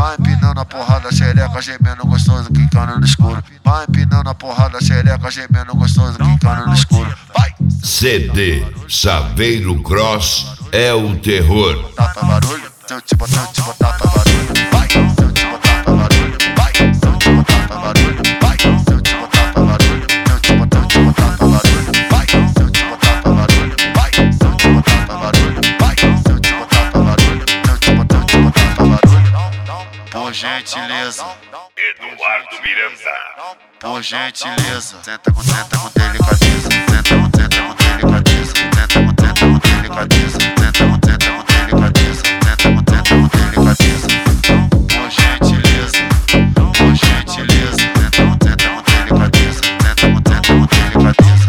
Vai empinando a porrada, xereca, gemendo gostoso, quicando no escuro. Vai empinando a porrada, xereca, gemendo gostoso, quicando no escuro. Vai! CD Saveiro Cross é o terror. Tapa barulho, se eu te botar pra barulho. Vai! Se eu te botar pra barulho. Vai! Se eu te botar pra barulho. Vai! Se eu te botar pra barulho. Se eu te botar pra barulho. Vai! Se eu te botar pra barulho. Vai! Se eu te botar pra barulho. Vai! Se eu te botar pra barulho. Se eu te botar pra barulho. Por gentileza, Eduardo Miranda. por gentileza, senta com delicadeza, senta com delicadeza, senta com delicadeza, senta com delicadeza, senta com delicadeza. Por gentileza, senta com delicadeza, senta com delicadeza.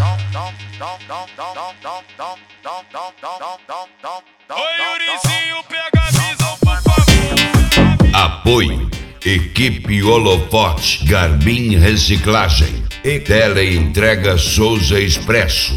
Oi, Yurizinho, pega a visão, por favor. Apoio Equipe Holofote Garbim Reciclagem e Teleentrega Souza Expresso.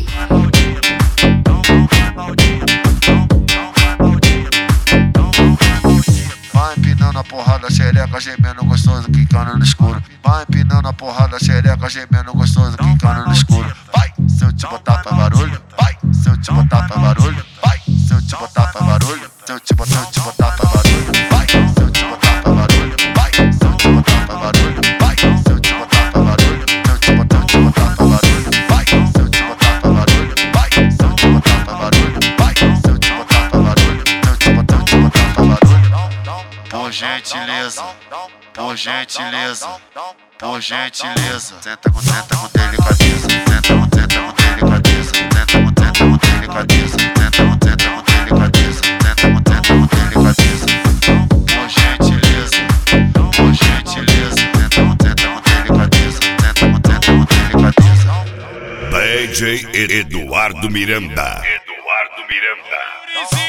Vai empinando a porrada, xereca, gemendo gostoso, quicando no escuro. Vai empinando a porrada, xereca, gemendo gostoso, quicando no escuro. Vai! Se eu te botar pra barulho. Vai! Se eu te botar pra barulho. Vai! Se eu te botar pra barulho. Se eu te botar pra barulho. Vai! Se eu te botar pra barulho. Vai! Se eu te botar pra barulho. Vai! Se eu te botar pra barulho. Se eu te botar pra barulho. Vai! Se eu te botar pra barulho. Vai! Se eu te botar pra barulho. Vai! Se eu te botar pra barulho. Se eu te botar pra barulho. Por gentileza, por gentileza, por gentileza, senta com delicadeza, senta com delicadeza, senta com delicadeza, senta com delicadeza, senta com delicadeza. Por gentileza, senta com delicadeza, senta com delicadeza. DJ Eduardo Miranda. Yurizinho,